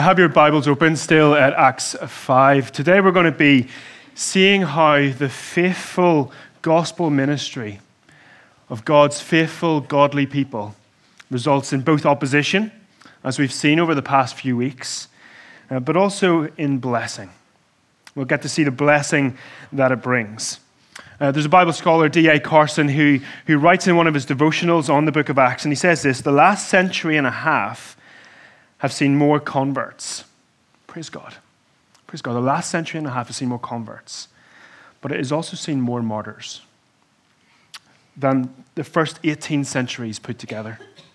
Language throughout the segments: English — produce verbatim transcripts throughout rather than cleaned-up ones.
Have your Bibles open still at Acts five. Today we're going to be seeing how the faithful gospel ministry of God's faithful, godly people results in both opposition, as we've seen over the past few weeks, uh, but also in blessing. We'll get to see the blessing that it brings. Uh, there's a Bible scholar, D A Carson, who, who writes in one of his devotionals on the book of Acts, and he says this: the last century and a half have seen more converts. Praise God. Praise God. The last century and a half has seen more converts, but it has also seen more martyrs than the first eighteen centuries put together.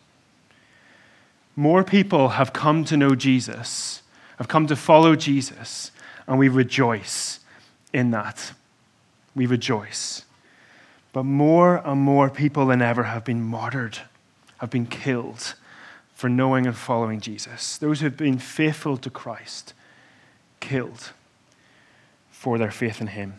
More people have come to know Jesus, have come to follow Jesus, and we rejoice in that. We rejoice. But more and more people than ever have been martyred, have been killed for knowing and following Jesus. Those who have been faithful to Christ, killed for their faith in him.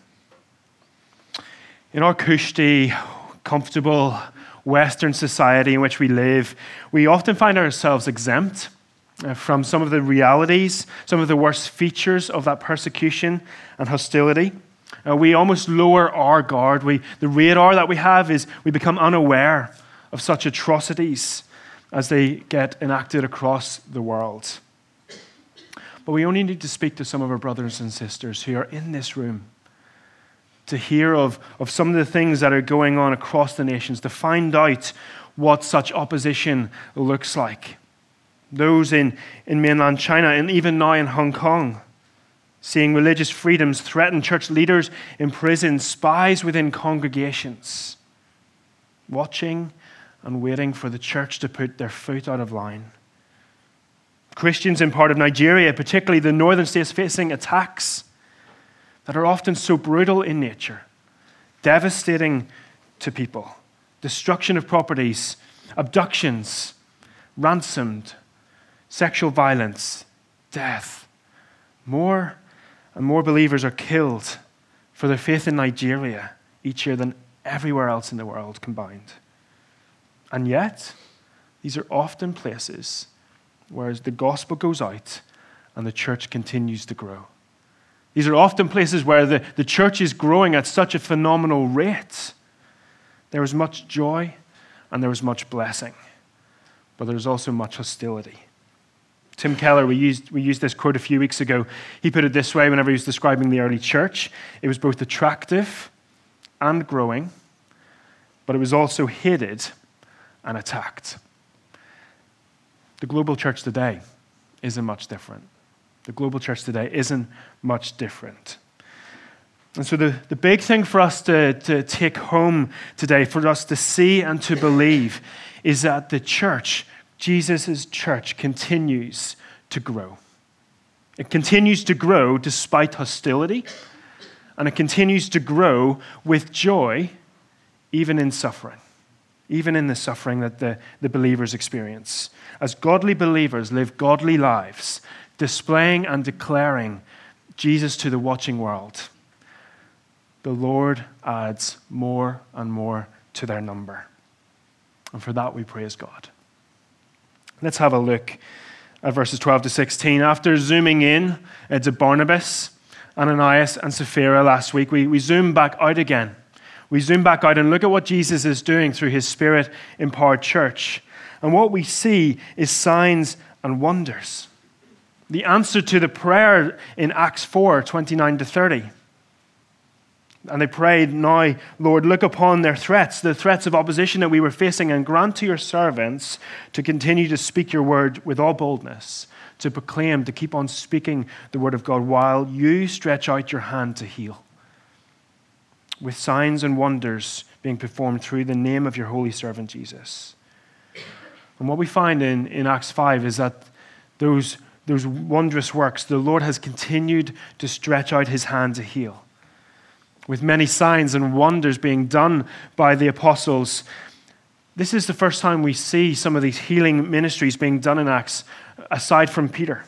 In our cushy, comfortable Western society in which we live, we often find ourselves exempt from some of the realities, some of the worst features of that persecution and hostility. Uh, we almost lower our guard. We, the radar that we have is we become unaware of such atrocities as they get enacted across the world. But we only need to speak to some of our brothers and sisters who are in this room to hear of, of some of the things that are going on across the nations, to find out what such opposition looks like. Those in, in mainland China and even now in Hong Kong, seeing religious freedoms threaten, church leaders imprisoned, spies within congregations, watching and waiting for the church to put their foot out of line. Christians in part of Nigeria, particularly the northern states, facing attacks that are often so brutal in nature, devastating to people, destruction of properties, abductions, ransomed, sexual violence, death. More and more believers are killed for their faith in Nigeria each year than everywhere else in the world combined. And yet, these are often places where the gospel goes out and the church continues to grow. These are often places where the, the church is growing at such a phenomenal rate. There is much joy and there is much blessing, but there is also much hostility. Tim Keller, we used, we used this quote a few weeks ago. He put it this way whenever he was describing the early church: it was both attractive and growing, but it was also hated and attacked. The global church today isn't much different. The global church today isn't much different. And so the, the big thing for us to, to take home today, for us to see and to believe, is that the church, Jesus' church, continues to grow. It continues to grow despite hostility, and it continues to grow with joy, even in suffering. Even in the suffering that the, the believers experience. As godly believers live godly lives, displaying and declaring Jesus to the watching world, the Lord adds more and more to their number. And for that we praise God. Let's have a look at verses twelve to sixteen. After zooming in to Barnabas, Ananias, and Sapphira last week, we, we zoom back out again. We zoom back out and look at what Jesus is doing through his Spirit-empowered church. And what we see is signs and wonders. The answer to the prayer in Acts four, twenty-nine to thirty. And they prayed, "Now, Lord, look upon their threats, the threats of opposition that we were facing, and grant to your servants to continue to speak your word with all boldness, to proclaim, to keep on speaking the word of God while you stretch out your hand to heal, with signs and wonders being performed through the name of your holy servant Jesus." And what we find in, in Acts five is that those, those wondrous works, the Lord has continued to stretch out his hand to heal, with many signs and wonders being done by the apostles. This is the first time we see some of these healing ministries being done in Acts, aside from Peter.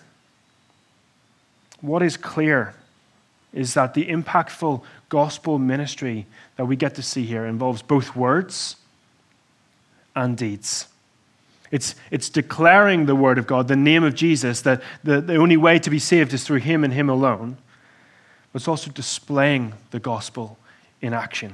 What is clear is that the impactful gospel ministry that we get to see here involves both words and deeds. It's, it's declaring the word of God, the name of Jesus, that the, the only way to be saved is through him and him alone. But it's also displaying the gospel in action.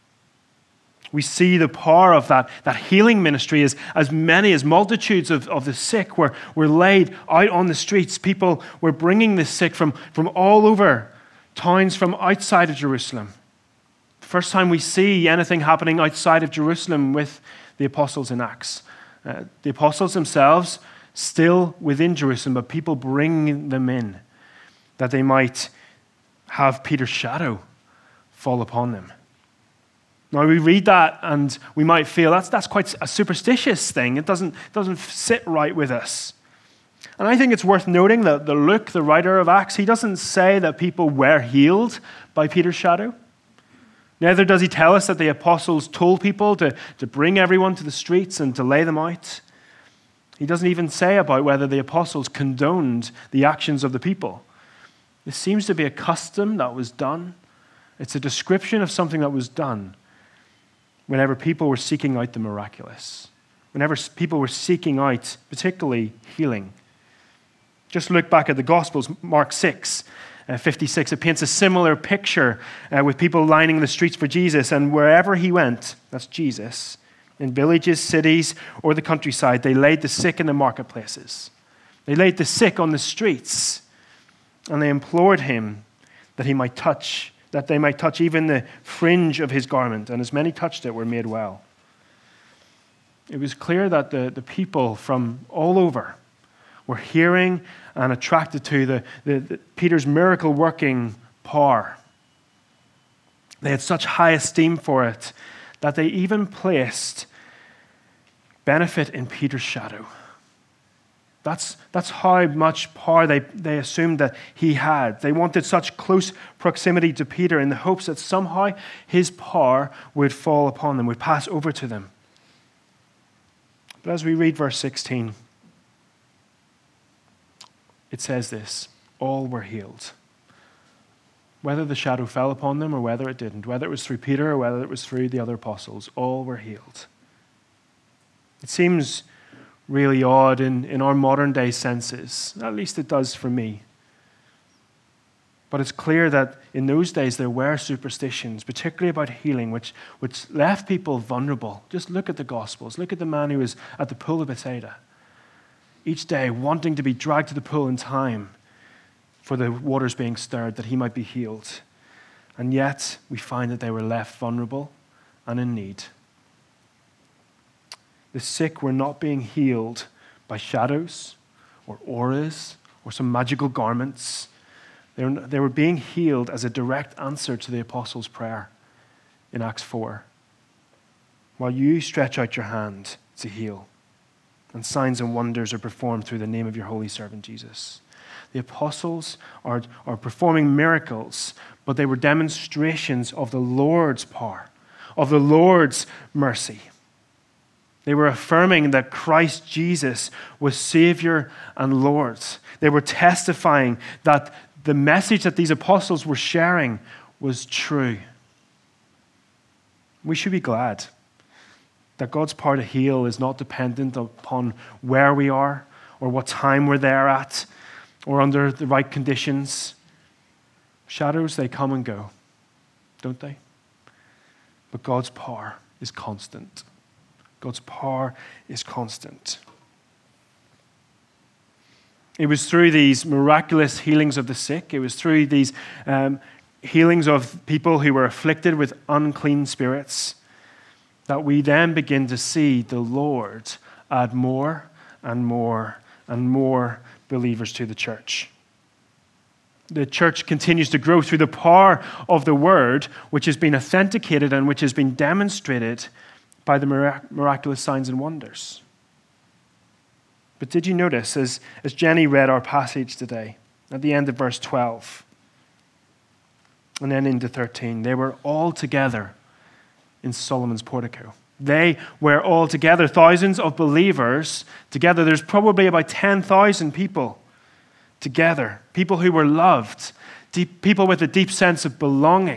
We see the power of that, that healing ministry as, as many as multitudes of, of the sick were, were laid out on the streets. People were bringing the sick from, from all over towns from outside of Jerusalem. The first time we see anything happening outside of Jerusalem with the apostles in Acts. Uh, the apostles themselves still within Jerusalem, but people bringing them in that they might have Peter's shadow fall upon them. Now we read that and we might feel that's that's quite a superstitious thing. It doesn't, doesn't sit right with us. And I think it's worth noting that the Luke, the writer of Acts, he doesn't say that people were healed by Peter's shadow. Neither does he tell us that the apostles told people to, to bring everyone to the streets and to lay them out. He doesn't even say about whether the apostles condoned the actions of the people. This seems to be a custom that was done. It's a description of something that was done whenever people were seeking out the miraculous, whenever people were seeking out particularly healing. Just look back at the Gospels, Mark six, uh, fifty-six. It paints a similar picture uh, with people lining the streets for Jesus, and wherever he went, that's Jesus, in villages, cities, or the countryside, they laid the sick in the marketplaces. They laid the sick on the streets, and they implored him that he might touch that they might touch even the fringe of his garment, and as many touched it were made well. It was clear that the, the people from all over were hearing and attracted to the, the, the Peter's miracle-working power. They had such high esteem for it that they even placed benefit in Peter's shadow. That's, that's how much power they, they assumed that he had. They wanted such close proximity to Peter in the hopes that somehow his power would fall upon them, would pass over to them. But as we read verse sixteen, it says this: all were healed. Whether the shadow fell upon them or whether it didn't, whether it was through Peter or whether it was through the other apostles, all were healed. It seems really odd in, in our modern day senses. At least it does for me. But it's clear that in those days there were superstitions, particularly about healing, which, which left people vulnerable. Just look at the Gospels. Look at the man who was at the pool of Bethsaida, each day wanting to be dragged to the pool in time for the waters being stirred, that he might be healed. And yet we find that they were left vulnerable and in need. The sick were not being healed by shadows or auras or some magical garments. They were, they were being healed as a direct answer to the apostles' prayer in Acts four. While you stretch out your hand to heal, and signs and wonders are performed through the name of your holy servant Jesus. The apostles are, are performing miracles, but they were demonstrations of the Lord's power, of the Lord's mercy. They were affirming that Christ Jesus was Savior and Lord. They were testifying that the message that these apostles were sharing was true. We should be glad that God's power to heal is not dependent upon where we are or what time we're there at or under the right conditions. Shadows, they come and go, don't they? But God's power is constant. God's power is constant. It was through these miraculous healings of the sick, it was through these um, healings of people who were afflicted with unclean spirits, that we then begin to see the Lord add more and more and more believers to the church. The church continues to grow through the power of the word, which has been authenticated and which has been demonstrated by the mirac- miraculous signs and wonders. But did you notice, as, as Jenny read our passage today, at the end of verse twelve, and then into thirteen, they were all together in Solomon's portico. They were all together, thousands of believers together. There's probably about ten thousand people together, people who were loved, deep, people with a deep sense of belonging,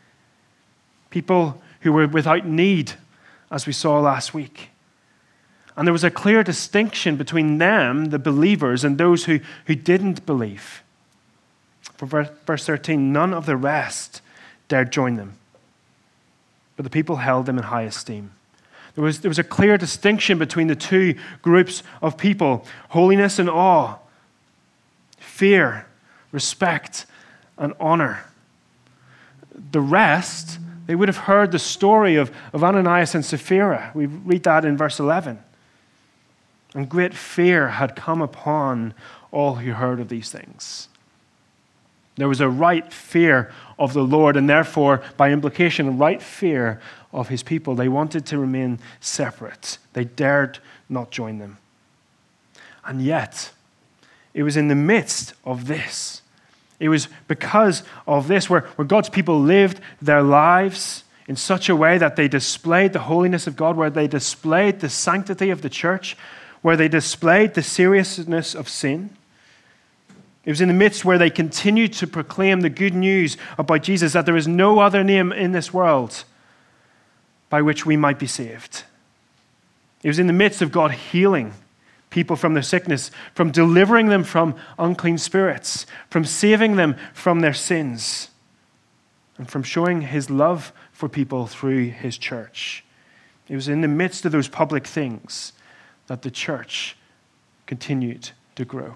people who were without need, as we saw last week. And there was a clear distinction between them, the believers, and those who, who didn't believe. For verse thirteen, none of the rest dared join them, but the people held them in high esteem. There was, there was a clear distinction between the two groups of people, holiness and awe, fear, respect, and honor. The rest, they would have heard the story of, of Ananias and Sapphira. We read that in verse eleven. And great fear had come upon all who heard of these things. There was a right fear of the Lord, and therefore, by implication, a right fear of his people. They wanted to remain separate. They dared not join them. And yet, it was in the midst of this, it was because of this, where, where God's people lived their lives in such a way that they displayed the holiness of God, where they displayed the sanctity of the church, where they displayed the seriousness of sin. It was in the midst where they continued to proclaim the good news about Jesus, that there is no other name in this world by which we might be saved. It was in the midst of God healing people from their sickness, from delivering them from unclean spirits, from saving them from their sins, and from showing his love for people through his church. It was in the midst of those public things that the church continued to grow.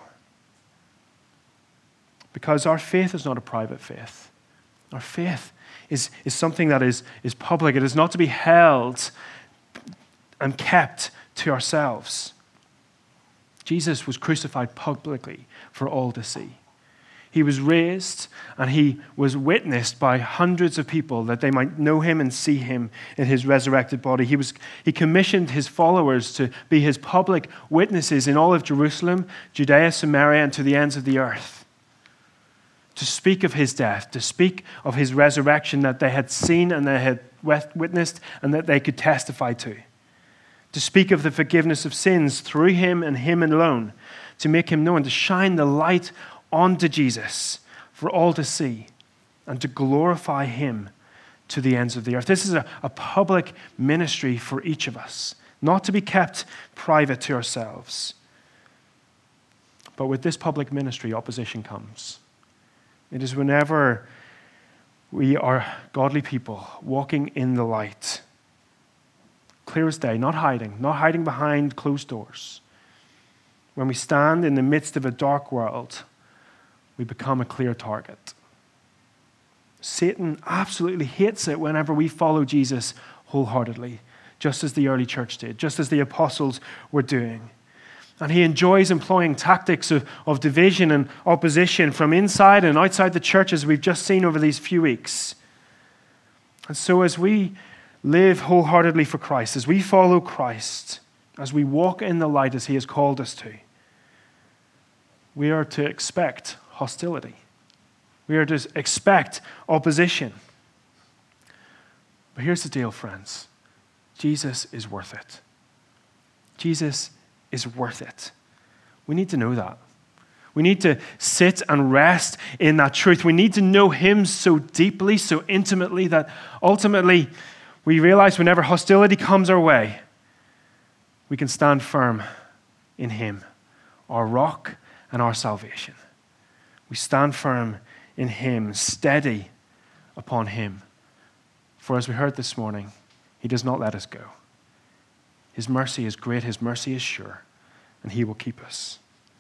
Because our faith is not a private faith. Our faith is, is something that is, is public. It is not to be held and kept to ourselves. Jesus was crucified publicly for all to see. He was raised and he was witnessed by hundreds of people that they might know him and see him in his resurrected body. He was, he commissioned his followers to be his public witnesses in all of Jerusalem, Judea, Samaria, and to the ends of the earth. To speak of his death, to speak of his resurrection that they had seen and they had witnessed and that they could testify to. To speak of the forgiveness of sins through him and him alone, to make him known, to shine the light onto Jesus for all to see and to glorify him to the ends of the earth. This is a, a public ministry for each of us, not to be kept private to ourselves. But with this public ministry, opposition comes. It is whenever we are godly people walking in the light, clear as day, not hiding, not hiding behind closed doors. When we stand in the midst of a dark world, we become a clear target. Satan absolutely hates it whenever we follow Jesus wholeheartedly, just as the early church did, just as the apostles were doing. And he enjoys employing tactics of, of division and opposition from inside and outside the church, as we've just seen over these few weeks. And so as we live wholeheartedly for Christ, as we follow Christ, as we walk in the light as he has called us to, we are to expect hostility. We are to expect opposition. But here's the deal, friends. Jesus is worth it. Jesus is worth it. We need to know that. We need to sit and rest in that truth. We need to know him so deeply, so intimately, that ultimately we realize whenever hostility comes our way, we can stand firm in him, our rock and our salvation. We stand firm in him, steady upon him. For as we heard this morning, he does not let us go. His mercy is great, his mercy is sure, and he will keep us.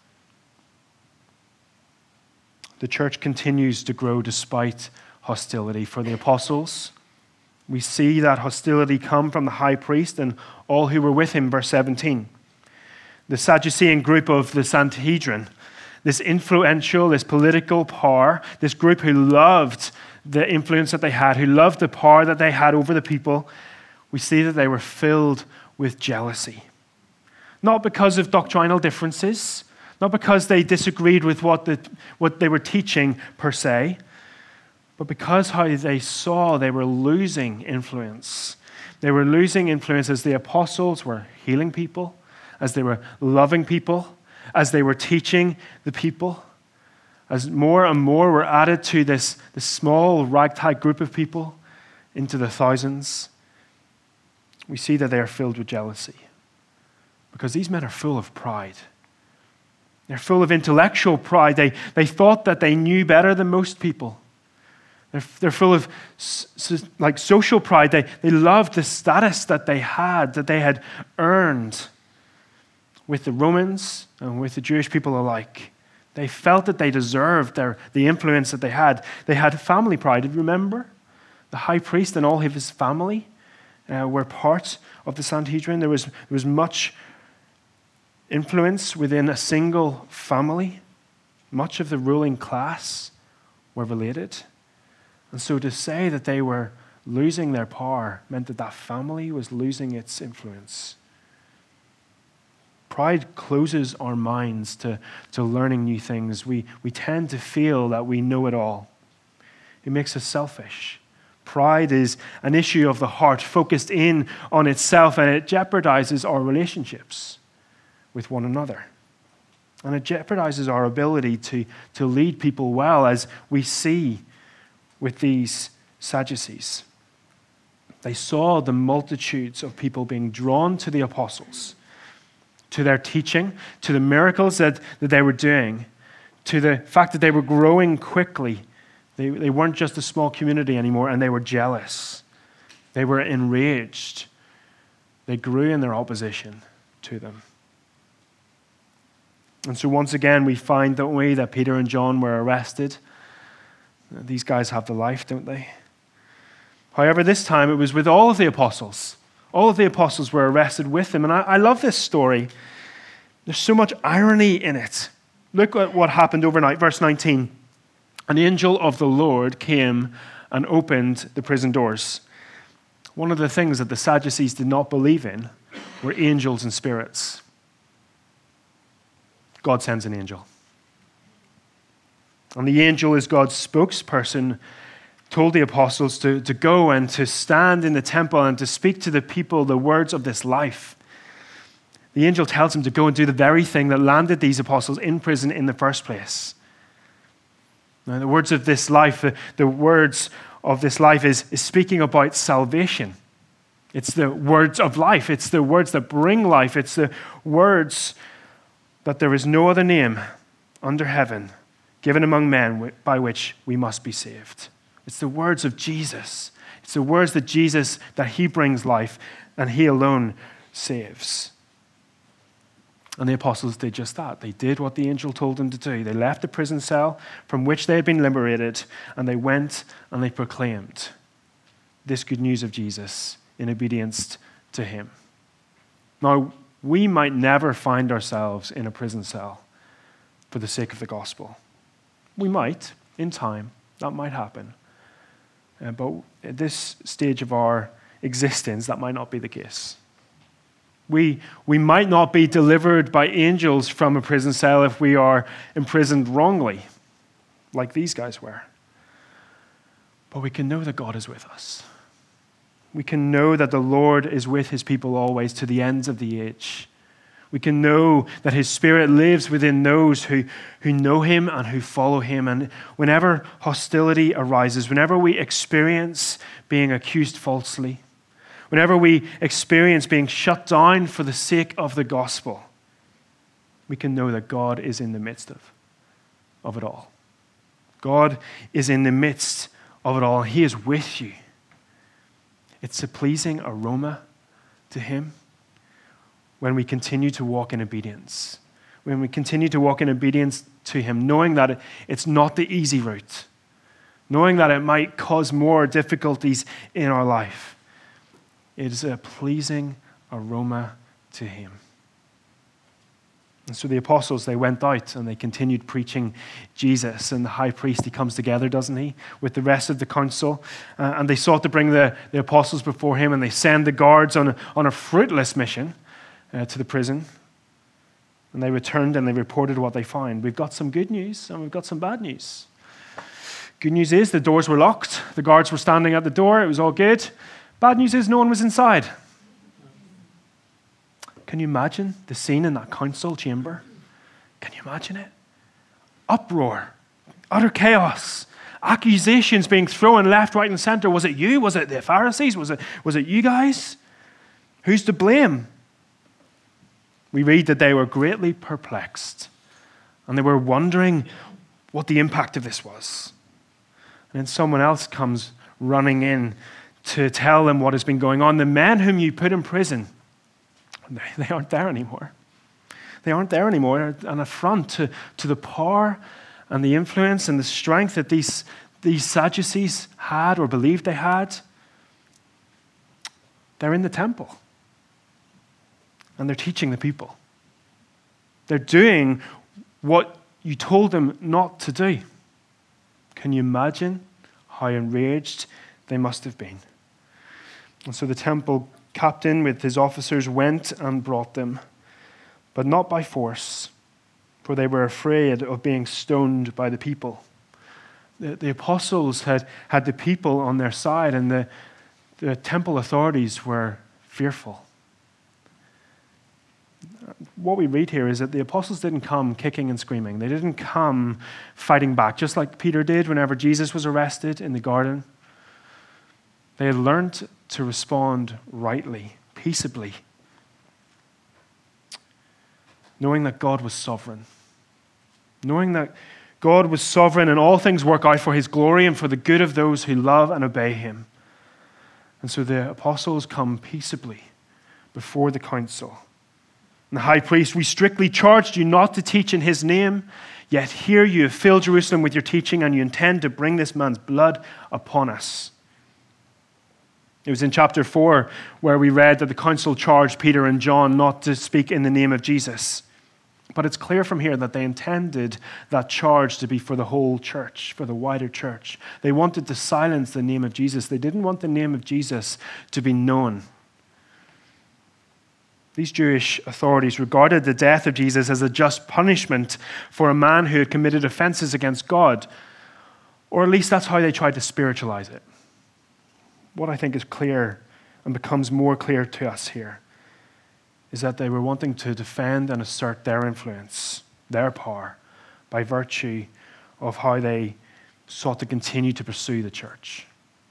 The church continues to grow despite hostility. For the apostles, we see that hostility come from the high priest and all who were with him, verse seventeen. The Sadducean group of the Sanhedrin, this influential, this political power, this group who loved the influence that they had, who loved the power that they had over the people, we see that they were filled with jealousy. Not because of doctrinal differences, not because they disagreed with what, the, what they were teaching per se, but because how they saw they were losing influence. They were losing influence as the apostles were healing people, as they were loving people, as they were teaching the people, as more and more were added to this, this small ragtag group of people into the thousands. We see that they are filled with jealousy. Because these men are full of pride. They're full of intellectual pride. They, they thought that they knew better than most people. They're, they're full of s- like social pride. They, they loved the status that they had, that they had earned with the Romans and with the Jewish people alike. They felt that they deserved their, the influence that they had. They had family pride. Remember? The high priest and all of his family uh, were part of the Sanhedrin. There was, there was much influence within a single family. Much of the ruling class were related. And so to say that they were losing their power meant that that family was losing its influence. Pride closes our minds to, to learning new things. We, we tend to feel that we know it all. It makes us selfish. Pride is an issue of the heart, focused in on itself, and it jeopardizes our relationships with one another. And it jeopardizes our ability to, to lead people well, as we see with these Sadducees. They saw the multitudes of people being drawn to the apostles, to their teaching, to the miracles that, that they were doing, to the fact that they were growing quickly. They, they weren't just a small community anymore, and they were jealous. They were enraged. They grew in their opposition to them. And so once again, we find, don't we, that Peter and John were arrested. These guys have the life, don't they? However, this time it was with all of the apostles. All of the apostles were arrested with them. And I, I love this story. There's so much irony in it. Look at what happened overnight. Verse nineteen. An angel of the Lord came and opened the prison doors. One of the things that the Sadducees did not believe in were angels and spirits. God sends an angel. And the angel, as God's spokesperson, told the apostles to, to go and to stand in the temple and to speak to the people the words of this life. The angel tells him to go and do the very thing that landed these apostles in prison in the first place. Now, the words of this life, the, the words of this life is, is speaking about salvation. It's the words of life. It's the words that bring life. It's the words that there is no other name under heaven given among men by which we must be saved. It's the words of Jesus. It's the words that Jesus, that he brings life, and he alone saves. And the apostles did just that. They did what the angel told them to do. They left the prison cell from which they had been liberated, and they went and they proclaimed this good news of Jesus in obedience to him. Now, we might never find ourselves in a prison cell for the sake of the gospel. We might, in time, that might happen. Uh, but at this stage of our existence, that might not be the case. We, we might not be delivered by angels from a prison cell if we are imprisoned wrongly, like these guys were. But we can know that God is with us. We can know that the Lord is with his people always to the ends of the age. We can know that his Spirit lives within those who, who know him and who follow him. And whenever hostility arises, whenever we experience being accused falsely, whenever we experience being shut down for the sake of the gospel, we can know that God is in the midst of, of it all. God is in the midst of it all. He is with you. It's a pleasing aroma to him when we continue to walk in obedience. When we continue to walk in obedience to him, knowing that it's not the easy route, knowing that it might cause more difficulties in our life. It is a pleasing aroma to him. And so the apostles, they went out and they continued preaching Jesus. And the high priest, he comes together, doesn't he, with the rest of the council. Uh, and they sought to bring the, the apostles before him, and they send the guards on a, on a fruitless mission uh, to the prison. And they returned and they reported what they found. We've got some good news and we've got some bad news. Good news is the doors were locked. The guards were standing at the door. It was all good. Bad news is no one was inside. Can you imagine the scene in that council chamber? Can you imagine it? Uproar, utter chaos, accusations being thrown left, right, and center. Was it you? Was it the Pharisees? Was it, was it you guys? Who's to blame? We read that they were greatly perplexed, and they were wondering what the impact of this was. And then someone else comes running in to tell them what has been going on. The men whom you put in prison, they aren't there anymore. They aren't there anymore. An affront to, to the power and the influence and the strength that these, these Sadducees had or believed they had. They're in the temple. And they're teaching the people. They're doing what you told them not to do. Can you imagine how enraged they must have been? And so the temple captain with his officers went and brought them, but not by force, for they were afraid of being stoned by the people. The, the apostles had, had the people on their side, and the, the temple authorities were fearful. What we read here is that the apostles didn't come kicking and screaming. They didn't come fighting back, just like Peter did whenever Jesus was arrested in the garden. They had learned to respond rightly, peaceably, knowing that God was sovereign, knowing that God was sovereign and all things work out for his glory and for the good of those who love and obey him. And so the apostles come peaceably before the council. And the high priest, we strictly charged you not to teach in his name, yet here you have filled Jerusalem with your teaching, and you intend to bring this man's blood upon us. It was in chapter four where we read that the council charged Peter and John not to speak in the name of Jesus. But it's clear from here that they intended that charge to be for the whole church, for the wider church. They wanted to silence the name of Jesus. They didn't want the name of Jesus to be known. These Jewish authorities regarded the death of Jesus as a just punishment for a man who had committed offenses against God, or at least that's how they tried to spiritualize it. What I think is clear and becomes more clear to us here is that they were wanting to defend and assert their influence, their power, by virtue of how they sought to continue to pursue the church.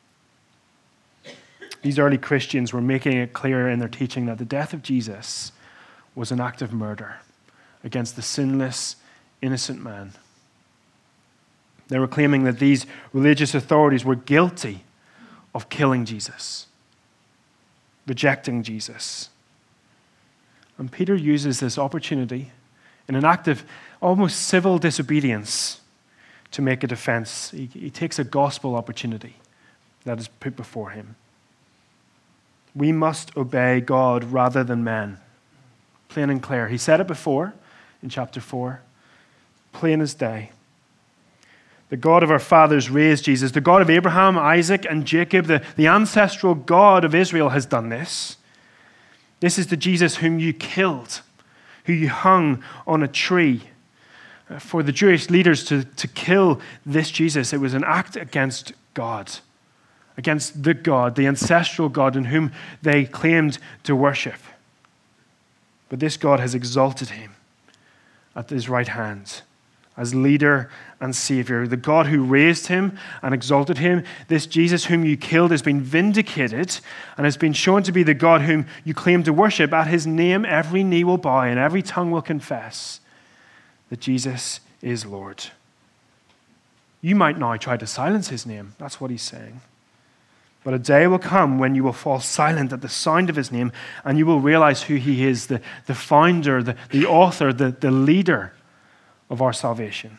These early Christians were making it clear in their teaching that the death of Jesus was an act of murder against the sinless, innocent man. They were claiming that these religious authorities were guilty of killing Jesus, rejecting Jesus. And Peter uses this opportunity in an act of almost civil disobedience to make a defense. He, he takes a gospel opportunity that is put before him. We must obey God rather than men. Plain and clear. He said it before in chapter four. Plain as day. The God of our fathers raised Jesus. The God of Abraham, Isaac, and Jacob, the, the ancestral God of Israel, has done this. This is the Jesus whom you killed, who you hung on a tree. For the Jewish leaders to, to kill this Jesus, it was an act against God. Against the God, the ancestral God in whom they claimed to worship. But this God has exalted him at his right hand as leader and savior. The God who raised him and exalted him, this Jesus whom you killed, has been vindicated and has been shown to be the God whom you claim to worship. At his name, every knee will bow and every tongue will confess that Jesus is Lord. You might now try to silence his name. That's what he's saying. But a day will come when you will fall silent at the sound of his name, and you will realize who he is, the, the founder, the, the author, the, the leader of our salvation.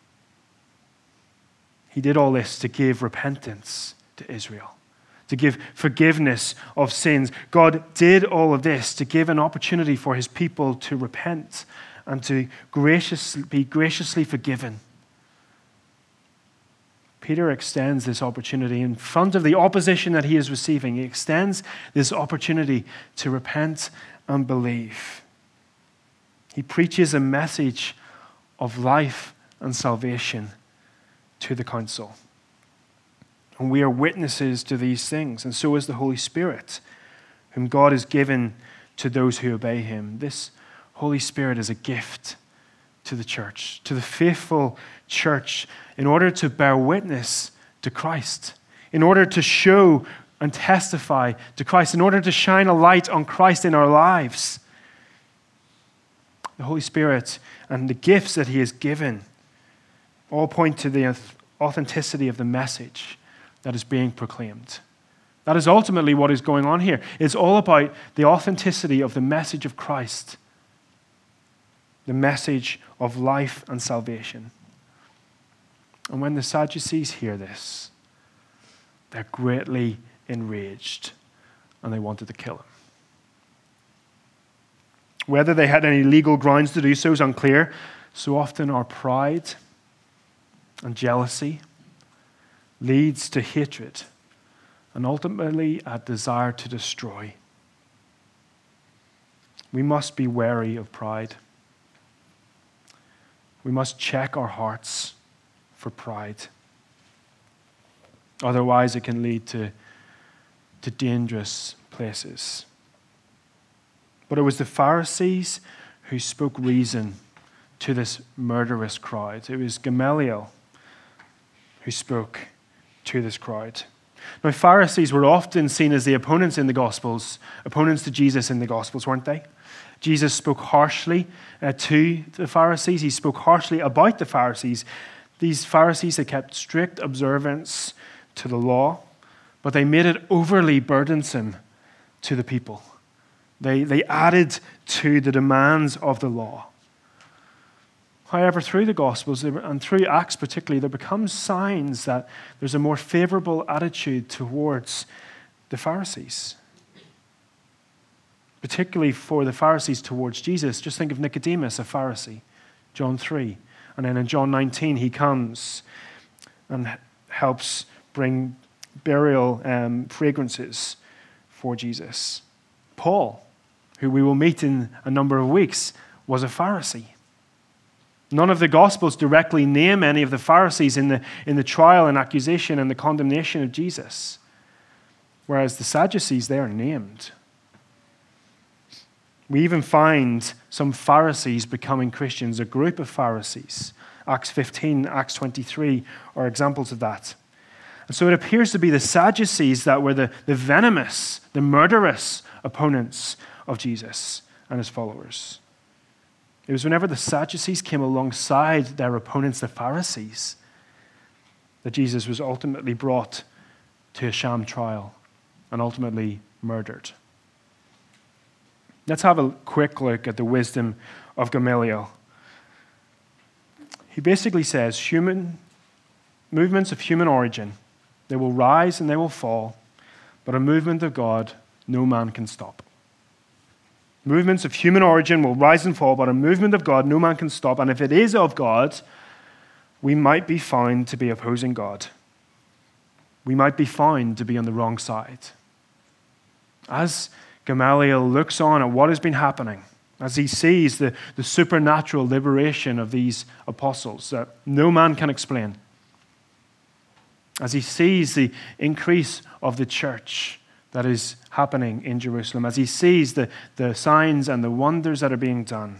He did all this to give repentance to Israel, to give forgiveness of sins. God did all of this to give an opportunity for his people to repent and to graciously, be graciously forgiven. Peter extends this opportunity in front of the opposition that he is receiving. He extends this opportunity to repent and believe. He preaches a message of life and salvation to the council. And we are witnesses to these things, and so is the Holy Spirit, whom God has given to those who obey him. This Holy Spirit is a gift to the church, to the faithful church, in order to bear witness to Christ, in order to show and testify to Christ, in order to shine a light on Christ in our lives. the Holy Spirit, and the gifts that he has given all point to the authenticity of the message that is being proclaimed. That is ultimately what is going on here. It's all about the authenticity of the message of Christ, the message of life and salvation. And when the Sadducees hear this, they're greatly enraged and they wanted to kill him. Whether they had any legal grounds to do so is unclear. So often our pride and jealousy leads to hatred and ultimately a desire to destroy. We must be wary of pride. We must check our hearts for pride. Otherwise, it can lead to, to dangerous places. But it was the Pharisees who spoke reason to this murderous crowd. It was Gamaliel who spoke to this crowd. Now, Pharisees were often seen as the opponents in the Gospels, opponents to Jesus in the Gospels, weren't they? Jesus spoke harshly uh, to the Pharisees. He spoke harshly about the Pharisees. These Pharisees, they kept strict observance to the law, but they made it overly burdensome to the people. They, they added to the demands of the law. However, through the Gospels and through Acts particularly, there becomes signs that there's a more favorable attitude towards the Pharisees. Particularly for the Pharisees towards Jesus. Just think of Nicodemus, a Pharisee, John three. And then in John nineteen, he comes and helps bring burial um, fragrances for Jesus. Paul, who we will meet in a number of weeks, was a Pharisee. None of the Gospels directly name any of the Pharisees in the, in the trial and accusation and the condemnation of Jesus. Whereas the Sadducees, they are named. We even find some Pharisees becoming Christians, a group of Pharisees. Acts fifteen, Acts twenty-three are examples of that. And so it appears to be the Sadducees that were the, the venomous, the murderous opponents of Jesus and his followers. It was whenever the Sadducees came alongside their opponents, the Pharisees, that Jesus was ultimately brought to a sham trial and ultimately murdered. Let's have a quick look at the wisdom of Gamaliel. He basically says human movements of human origin, they will rise and they will fall, but a movement of God no man can stop. Movements of human origin will rise and fall, but a movement of God no man can stop. And if it is of God, we might be found to be opposing God. We might be found to be on the wrong side. As Gamaliel looks on at what has been happening, as he sees the, the supernatural liberation of these apostles that no man can explain, as he sees the increase of the church that is happening in Jerusalem, as he sees the, the signs and the wonders that are being done,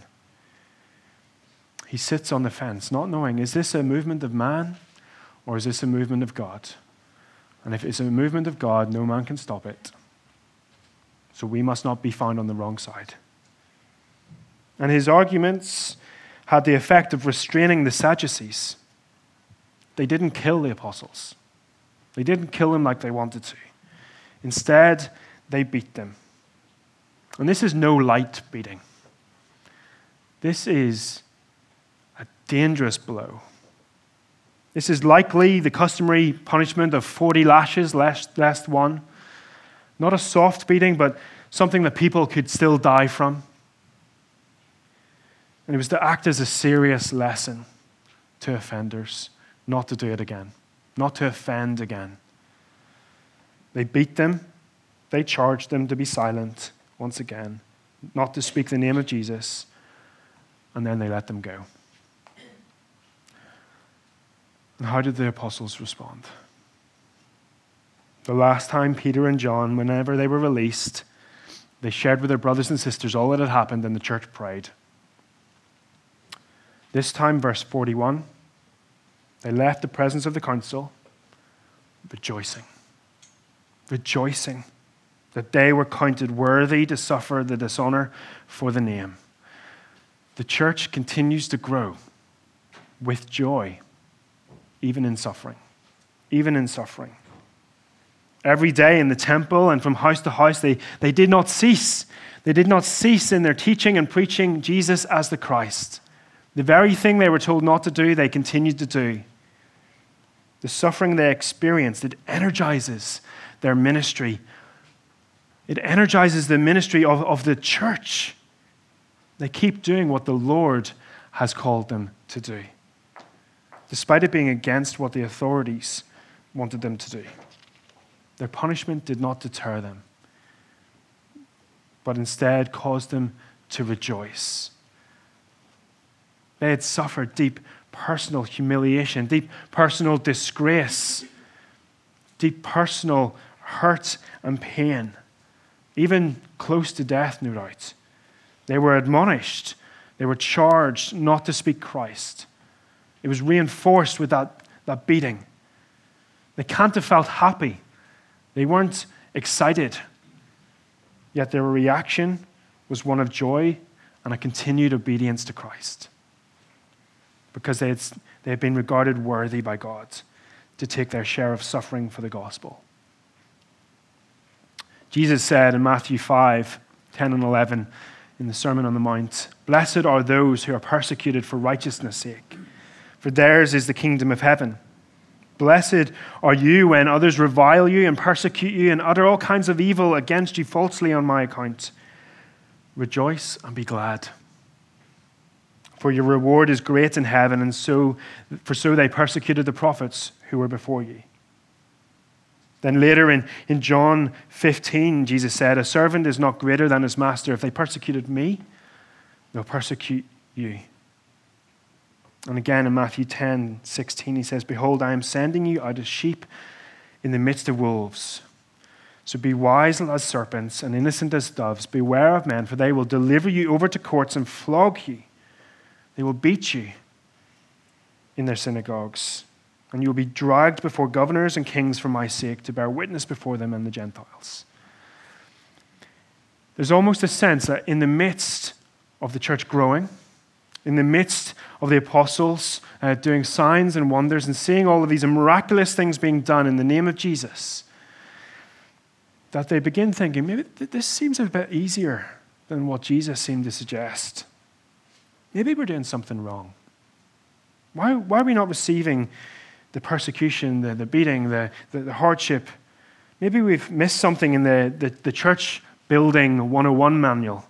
he sits on the fence, not knowing, is this a movement of man or is this a movement of God? And if it's a movement of God, no man can stop it. So we must not be found on the wrong side. And his arguments had the effect of restraining the Sadducees. They didn't kill the apostles. They didn't kill them like they wanted to. Instead, they beat them. And this is no light beating. This is a dangerous blow. This is likely the customary punishment of forty lashes, lest, lest one. Not a soft beating, but something that people could still die from. And it was to act as a serious lesson to offenders, not to do it again, not to offend again. They beat them. They charged them to be silent once again, not to speak the name of Jesus, and then they let them go. And how did the apostles respond? The last time Peter and John, whenever they were released, they shared with their brothers and sisters all that had happened, and the church prayed. This time, verse forty-one, they left the presence of the council rejoicing. Rejoicing that they were counted worthy to suffer the dishonor for the name. the church continues to grow with joy, even in suffering. Even in suffering. Every day in the temple and from house to house, they, they did not cease. They did not cease in their teaching and preaching Jesus as the Christ. The very thing they were told not to do, they continued to do. The suffering they experienced, it energizes their ministry. It energizes the ministry of, of the church. They keep doing what the Lord has called them to do, despite it being against what the authorities wanted them to do. Their punishment did not deter them, but instead caused them to rejoice. They had suffered deep personal humiliation, deep personal disgrace, deep personal hurt and pain, even close to death, no doubt. They were admonished. They were charged not to speak Christ. It was reinforced with that, that beating. They can't have felt happy. They weren't excited. Yet their reaction was one of joy and a continued obedience to Christ, because they had, they had been regarded worthy by God to take their share of suffering for the gospel. Jesus said in Matthew five, ten and eleven in the Sermon on the Mount, "Blessed are those who are persecuted for righteousness' sake, for theirs is the kingdom of heaven. Blessed are you when others revile you and persecute you and utter all kinds of evil against you falsely on my account. Rejoice and be glad, for your reward is great in heaven, and so for so they persecuted the prophets who were before you." Then later in, in John fifteen, Jesus said, "A servant is not greater than his master. If they persecuted me, they'll persecute you." And again in Matthew ten, sixteen, he says, "Behold, I am sending you out as sheep in the midst of wolves. So be wise as serpents and innocent as doves. Beware of men, for they will deliver you over to courts and flog you. They will beat you in their synagogues, and you will be dragged before governors and kings for my sake, to bear witness before them and the Gentiles." There's almost a sense that in the midst of the church growing, in the midst of the apostles uh, doing signs and wonders and seeing all of these miraculous things being done in the name of Jesus, that they begin thinking, maybe this seems a bit easier than what Jesus seemed to suggest. Maybe we're doing something wrong. Why, why are we not receiving the persecution, the, the beating, the, the, the hardship? Maybe we've missed something in the, the, the church building one oh one manual.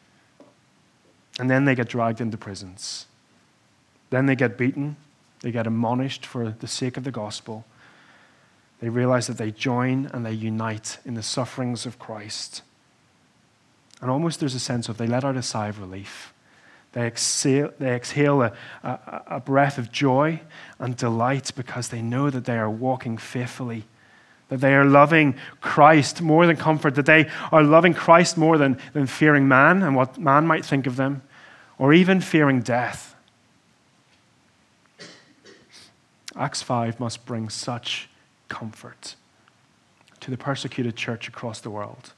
And then they get dragged into prisons. Then they get beaten. They get admonished for the sake of the gospel. They realize that they join and they unite in the sufferings of Christ. And almost there's a sense of they let out a sigh of relief. They exhale, they exhale a, a, a breath of joy and delight because they know that they are walking faithfully, that they are loving Christ more than comfort, that they are loving Christ more than, than fearing man and what man might think of them, or even fearing death. Acts five must bring such comfort to the persecuted church across the world.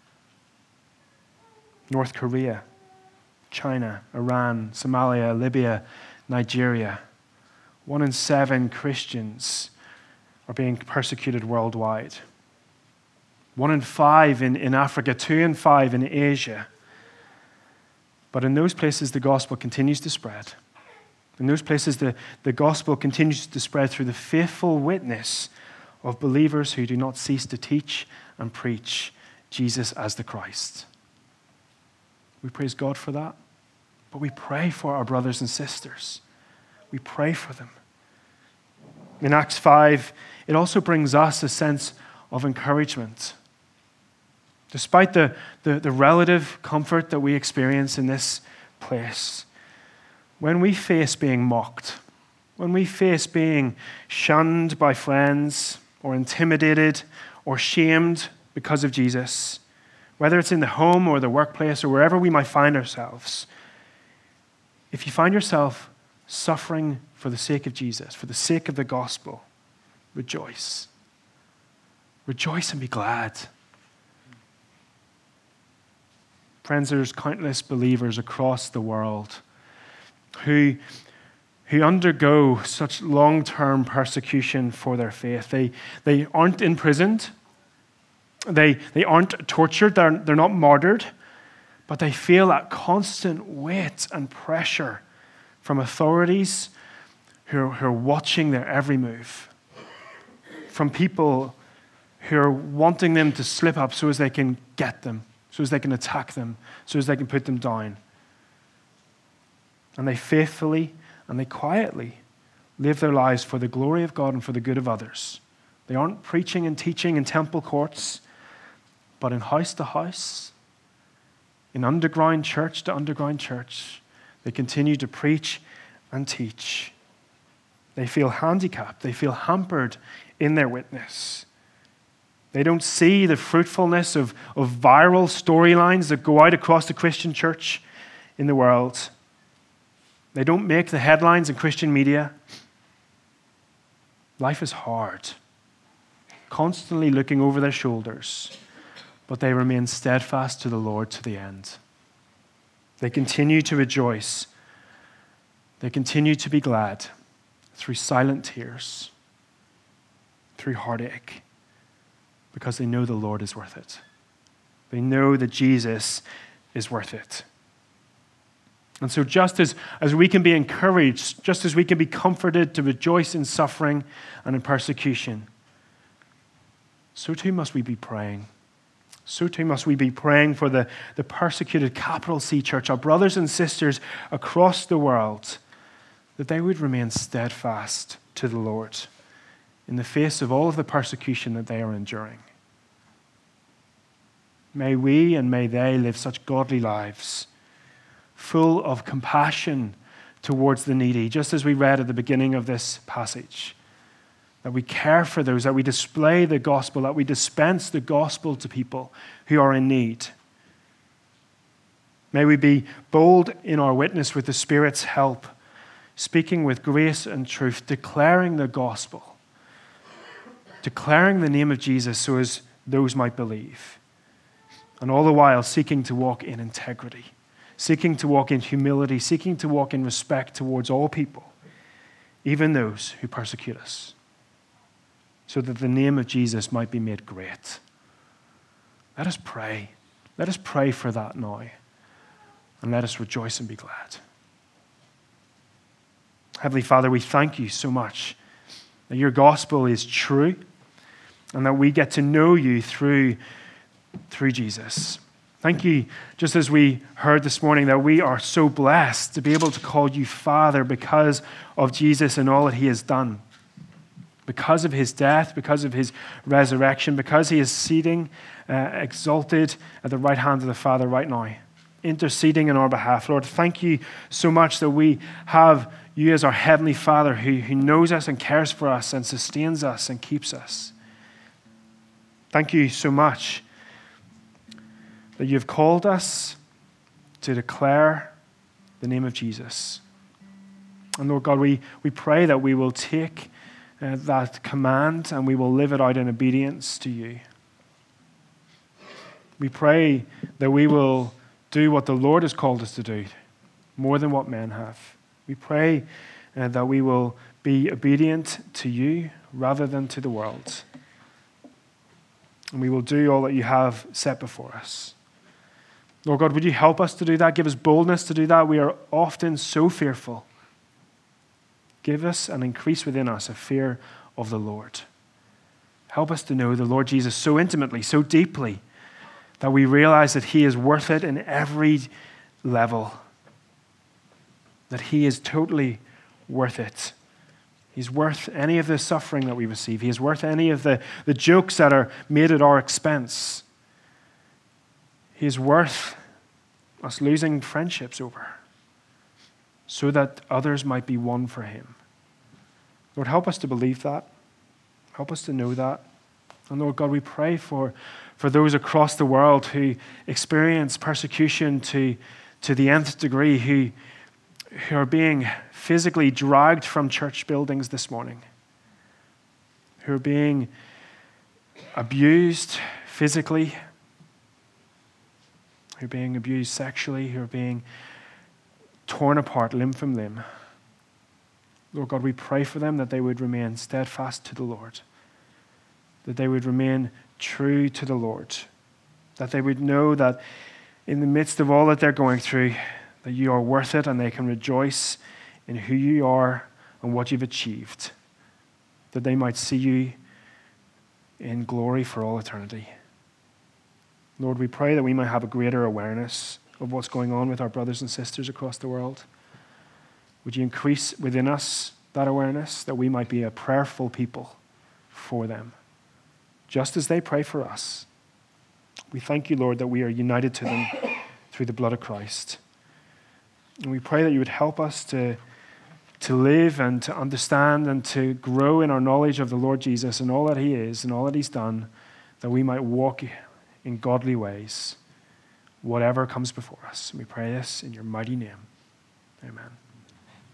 North Korea, China, Iran, Somalia, Libya, Nigeria. One in seven Christians are being persecuted worldwide. One in five in, in Africa, two in five in Asia. But in those places, the gospel continues to spread. In those places, the, the gospel continues to spread through the faithful witness of believers who do not cease to teach and preach Jesus as the Christ. We praise God for that. But we pray for our brothers and sisters. We pray for them. In Acts five, it also brings us a sense of encouragement. Despite the, the, the relative comfort that we experience in this place, when we face being mocked, when we face being shunned by friends or intimidated or shamed because of Jesus, whether it's in the home or the workplace or wherever we might find ourselves, if you find yourself suffering for the sake of Jesus, for the sake of the gospel, rejoice. Rejoice and be glad. Friends, there's countless believers across the world who, who undergo such long-term persecution for their faith. They, they aren't imprisoned. They, they aren't tortured. They're, they're not martyred. But they feel that constant weight and pressure from authorities who are, who are watching their every move, from people who are wanting them to slip up so as they can get them, so as they can attack them, so as they can put them down. And they faithfully and they quietly live their lives for the glory of God and for the good of others. They aren't preaching and teaching in temple courts, but in house to house, in underground church to underground church, they continue to preach and teach. They feel handicapped. They feel hampered in their witness. They don't see the fruitfulness of, of viral storylines that go out across the Christian church in the world. They don't make the headlines in Christian media. Life is hard, constantly looking over their shoulders, but they remain steadfast to the Lord to the end. They continue to rejoice. They continue to be glad through silent tears, through heartache, because they know the Lord is worth it. They know that Jesus is worth it. And so just as, as we can be encouraged, just as we can be comforted to rejoice in suffering and in persecution, so too must we be praying. So too must we be praying for the, the persecuted capital C church, our brothers and sisters across the world, that they would remain steadfast to the Lord in the face of all of the persecution that they are enduring. May we and may they live such godly lives, full of compassion towards the needy, just as we read at the beginning of this passage. That we care for those, that we display the gospel, that we dispense the gospel to people who are in need. May we be bold in our witness with the Spirit's help, speaking with grace and truth, declaring the gospel, declaring the name of Jesus so as those might believe, and all the while seeking to walk in integrity, seeking to walk in humility, seeking to walk in respect towards all people, even those who persecute us, so that the name of Jesus might be made great. Let us pray. Let us pray for that now, and let us rejoice and be glad. Heavenly Father, we thank you so much that your gospel is true and that we get to know you through, through Jesus. Thank you, just as we heard this morning, that we are so blessed to be able to call you Father because of Jesus and all that he has done. Because of his death, because of his resurrection, because he is seating, uh, exalted at the right hand of the Father right now, interceding on our behalf. Lord, thank you so much that we have you as our Heavenly Father who, who knows us and cares for us and sustains us and keeps us. Thank you so much that you've called us to declare the name of Jesus. And Lord God, we, we pray that we will take uh, that command and we will live it out in obedience to you. We pray that we will do what the Lord has called us to do, more than what men have. We pray uh, that we will be obedient to you rather than to the world. And we will do all that you have set before us. Lord God, would you help us to do that? Give us boldness to do that. We are often so fearful. Give us and increase within us a fear of the Lord. Help us to know the Lord Jesus so intimately, so deeply, that we realize that he is worth it in every level. That he is totally worth it. He's worth any of the suffering that we receive. He is worth any of the, the jokes that are made at our expense. He is worth us losing friendships over so that others might be won for him. Lord, help us to believe that. Help us to know that. And Lord God, we pray for, for those across the world who experience persecution to, to the nth degree, who who are being physically dragged from church buildings this morning, who are being abused physically, who are being abused sexually, who are being torn apart limb from limb. Lord God, we pray for them that they would remain steadfast to the Lord, that they would remain true to the Lord, that they would know that in the midst of all that they're going through, that you are worth it and they can rejoice in who you are and what you've achieved, that they might see you in glory for all eternity. Lord, we pray that we might have a greater awareness of what's going on with our brothers and sisters across the world. Would you increase within us that awareness, that we might be a prayerful people for them, just as they pray for us. We thank you, Lord, that we are united to them through the blood of Christ. And we pray that you would help us to, to live and to understand and to grow in our knowledge of the Lord Jesus and all that he is and all that he's done, that we might walk in godly ways, whatever comes before us. We pray this in your mighty name. Amen.